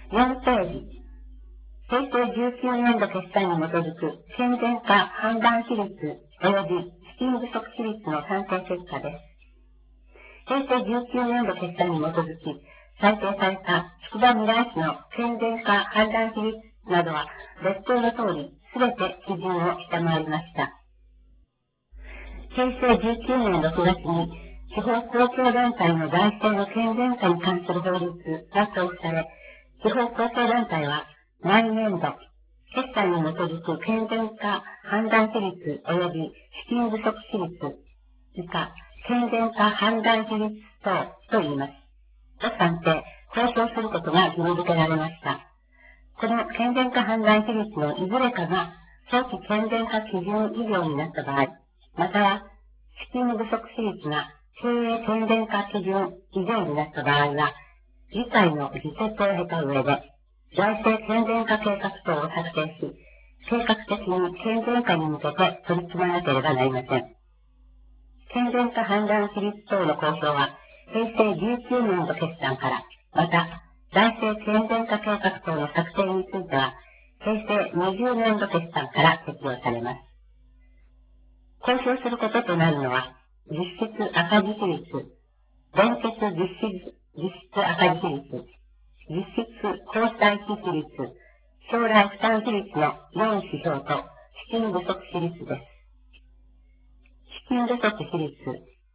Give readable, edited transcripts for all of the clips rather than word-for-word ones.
4ページ。平成19年度決算に基づく健全化判断比率及び資金不足比率の算定結果です。平成19年度決算に基づき裁定された筑波未来市の健全化判断比率などは別当の通りすべて基準を下回りました。平成19年6月に地方公共団体の財政の健全化に関する法律が公布され、地方公共団体は来年度、決算に基づく健全化判断比率及び資金不足比率以下、健全化判断比率等と言います。を算定、公表することが義務付けられました。この健全化判断比率のいずれかが早期健全化基準以上になった場合、または資金不足比率が経営健全化基準以上になった場合は、議会の議決を経た上で、財政健全化計画等を策定し、計画的に健全化に向けて取り組まなければなりません。健全化判断比率等の公表は、平成19年度決算から、また、財政健全化計画等の策定については、平成20年度決算から適用されます。公表することとなるのは、実質赤字比率、連結実質赤字比率、実質交際費比率、将来負担比率の4指標と資金不足比率です。資金不足比率、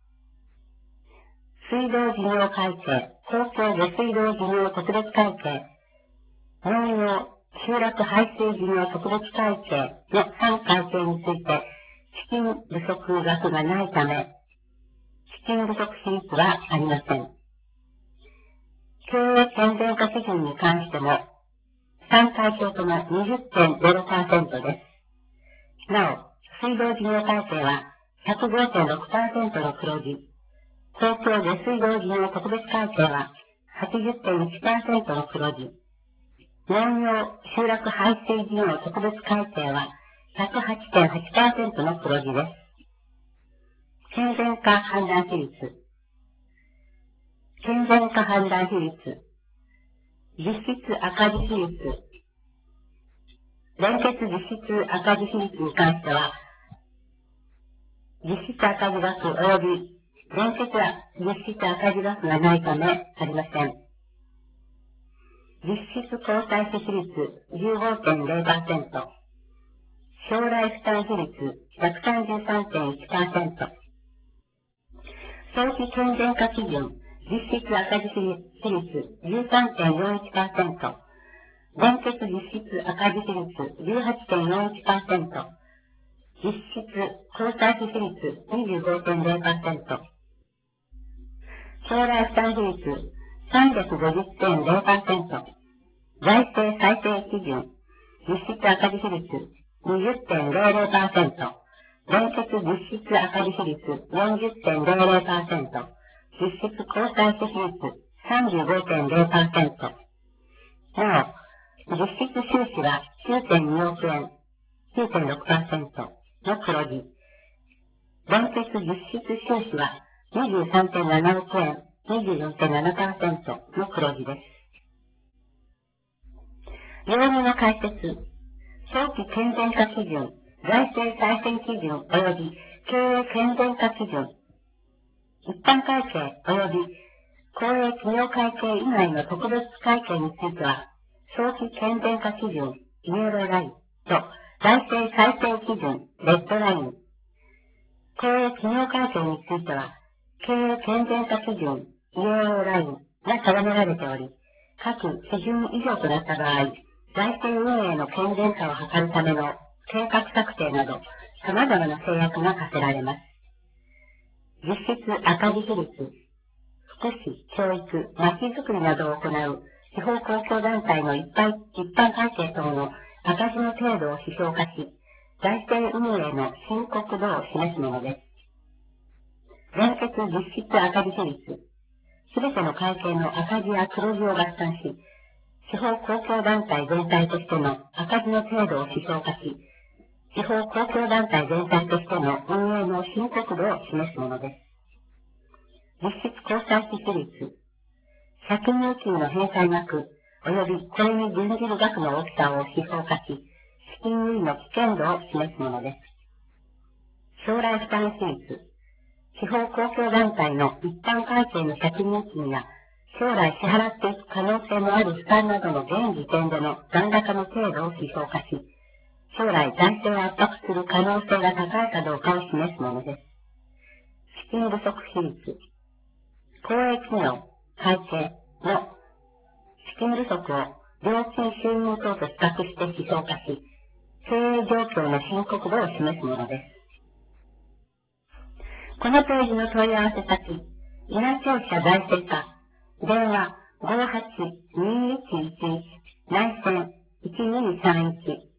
水道事業会計、公共下水道事業特別会計、農業集落排水事業特別会計の3会計について、資金不足額がないため、資金不足比率はありません。経営健全化基準に関しても、3会計とも 20.0% です。なお、水道事業会計は 105.6% の黒字、公共下水道事業特別会計は 80.1% の黒字、農業集落排水事業特別会計は 108.8% の黒字です。健全化判断比率。健全化判断比率。実質赤字比率。連結実質赤字比率に関しては、実質赤字額及び連結実質赤字額がないためありません。実質交際費比率 15.0%。将来負担比率 133.1%。早期健全化基準、実質赤字比率 13.41%。連結実質赤字比率 18.41%。実質交際費比率 25.0%。将来負担比率 350.0%。財政再生基準、実質赤字比率 20.00%。連結実質赤字比率 40.00%。実質交際費比率 35.0%。なお、実質収支は 9.2 億円、9.6% の黒字。連結実質収支は 23.7 億円、24.7% の黒字です。用語の解説。早期健全化基準、財政再生基準及び経営健全化基準。一般会計及び公営企業会計以外の特別会計については、早期健全化基準、イエローラインと財政再生基準、レッドライン。公営企業会計については、経営健全化基準、イエローラインが定められており、各基準以上となった場合、財政運営の健全化を図るための計画策定など、様々な制約が課せられます。実質赤字比率、福祉、教育、まちづくりなどを行う地方公共団体の一般会計等の赤字の程度を指標化し、財政運営の深刻度を示すものです。連結実質赤字比率、すべての会計の赤字や黒字を合算し、地方公共団体全体としての赤字の程度を指標化し、地方公共団体全体としての運営の深刻度を示すものです。実質交際費比率、借入金の返済額及びこれに準じる額の大きさを指標化し、資金運用の危険度を示すものです。将来負担比率。地方公共団体の一般会計の借入金や、将来支払っていく可能性のある負担などの現時点での残高の程度を指標化し、将来財政を圧迫する可能性が高いかどうかを示すものです。資金不足比率。公営企業、会計の資金不足を料金収入等と比較して指標化し、経営状況の深刻度を示すものです。このページの問い合わせ先、稲消費者財政課、電話 58-2111 内線1231